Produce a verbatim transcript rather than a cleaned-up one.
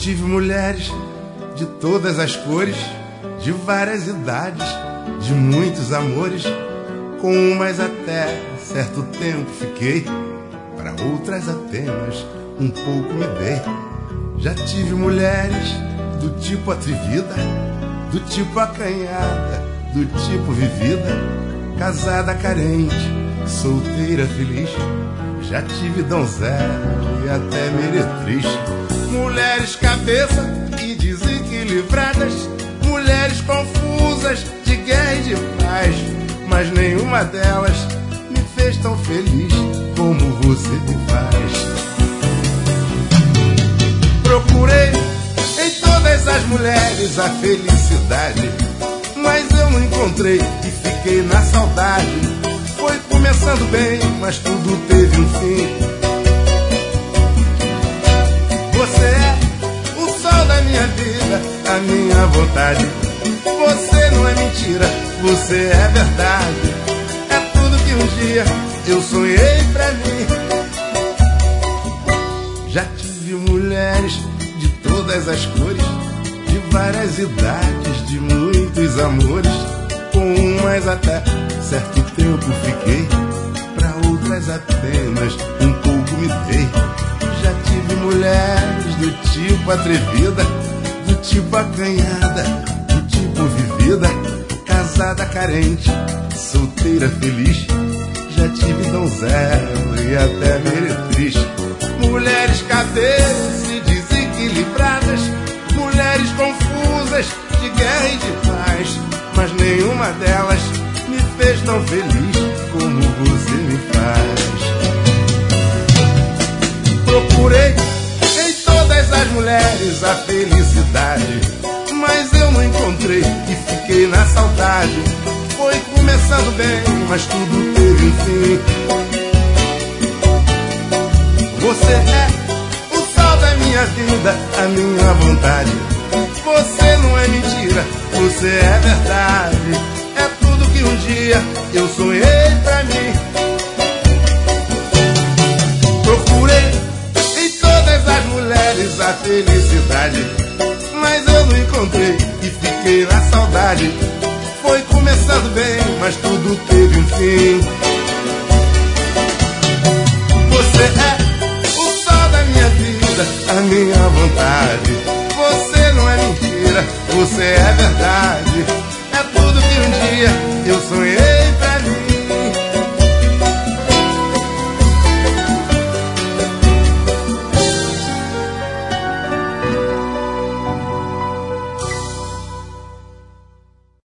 tive mulheres de todas as cores, de várias idades, de muitos amores. Com umas até certo tempo fiquei, para outras apenas um pouco me dei. Já tive mulheres do tipo atrevida, do tipo acanhada, do tipo vivida, casada carente, solteira feliz. Já tive donzela e até meretriz. Mulheres cabeça e desequilibradas, mulheres confusas de guerra e de paz, mas nenhuma delas me fez tão feliz como você me faz. Procurei em todas as mulheres a felicidade, mas eu não encontrei e fiquei na saudade. Foi começando bem, mas tudo teve um fim. Você é o sol da minha vida, a minha vontade. Você não é mentira, você é verdade. É tudo que um dia eu sonhei pra mim. Já tive mulheres de todas as cores, de várias idades, de muitos amores. Com umas até certo tempo fiquei, pra outras apenas um pouco me dei. Já tive mulheres do tipo atrevida, do tipo acanhada, do tipo vivida, casada carente, solteira feliz. Já tive donzela e até meretriz. Mulheres cadeiras e desequilibradas, mulheres confusas de guerra e de paz, mas nenhuma delas me fez tão feliz como você me faz. Procurei em todas as mulheres a felicidade, mas eu não encontrei e fiquei na saudade. Foi começando bem, mas tudo teve um fim. Você é o sol da minha vida, a minha vontade. Você não é mentira, você é verdade. É tudo que um dia eu sonhei pra mim. Procurei em todas as mulheres a felicidade, mas eu não encontrei e fiquei na saudade. Foi começando bem, mas tudo teve um fim.